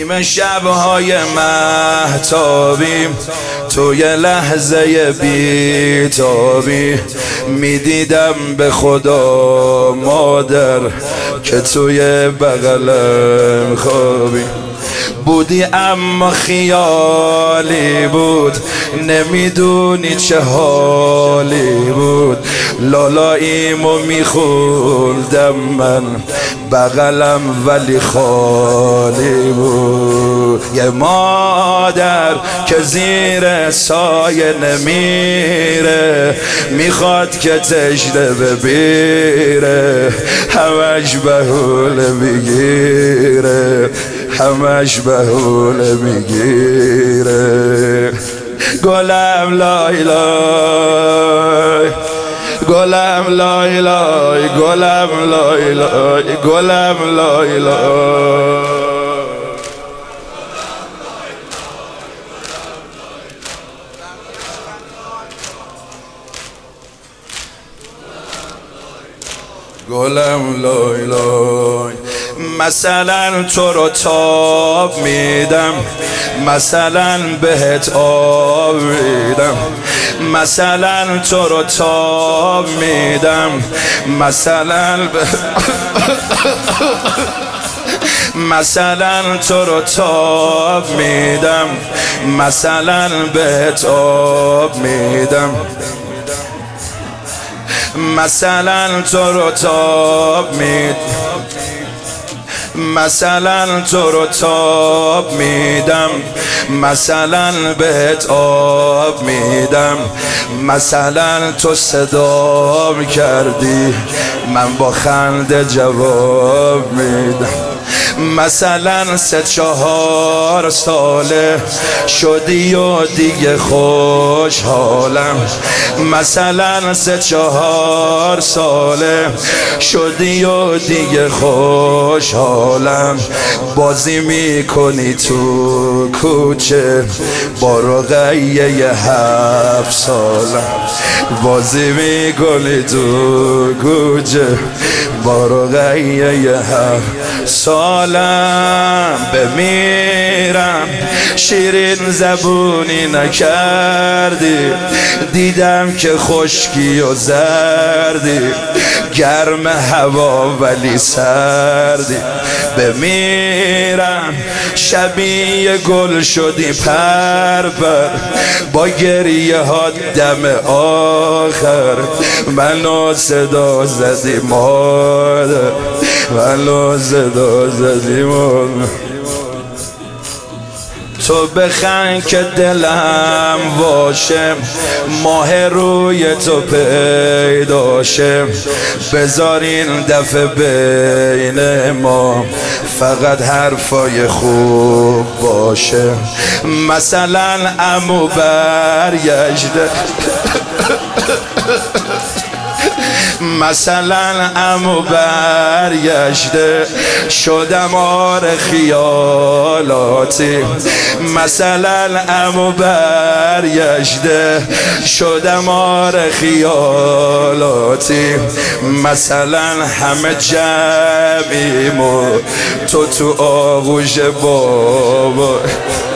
نیمه شبهای مهتابی توی لحظه بیتابی میدیدم به خدا مادر که توی بغلم خوابی بودی اما خیالی بود نمیدونی چه حالی بود لالاییمو میخوندم من بغلم ولی خالی بود یه مادر که زیر سایه نمیره میخواد که تشنه ببیره همش بهونه میگیره همش بهونه میگیره گلم لای لای گلم لای لای گلم لای لای گلم لای لای گلم لای لای مثلا تو رو تاب میدم مثلا بهت آب میدم مثلا تو رو تاب میدم مثلا مثلا تو رو تاب میدم مثلا بهت آب میدم مثلا تو رو تاب میدم مثلا تو رو تاب میدم مثلا بهت آب میدم مثلا تو صدام کردی من با خنده جواب میدم مثلا 3-4 ساله شدی و دیگه خوشحالم مثلا 3-4 ساله شدی و دیگه خوشحالم بازی میکنی تو کوچه با رقیه 7 سالم بازی میکنی تو کوچه با رقیه 7 سالم بمیرم شیرین زبونی نکردی دیدم که خشکی و زردی گرم هوا ولی سردی بمیرم شبیه گل شدی پر با گریه ها دم آخر منو صدا زدی مادر منو صدا زدی مادر تو بخند که دلم واشه ماه روی تو پیدا شه بذار این دفعه بین ما فقط حرفای خوب باشه مثلا عمو برگشته مثلا عمو برگشته شدم آره خیالاتی مثلا عمو برگشته شدم آره خیالاتی مثلا همه جمعیم و تو آغوش بابا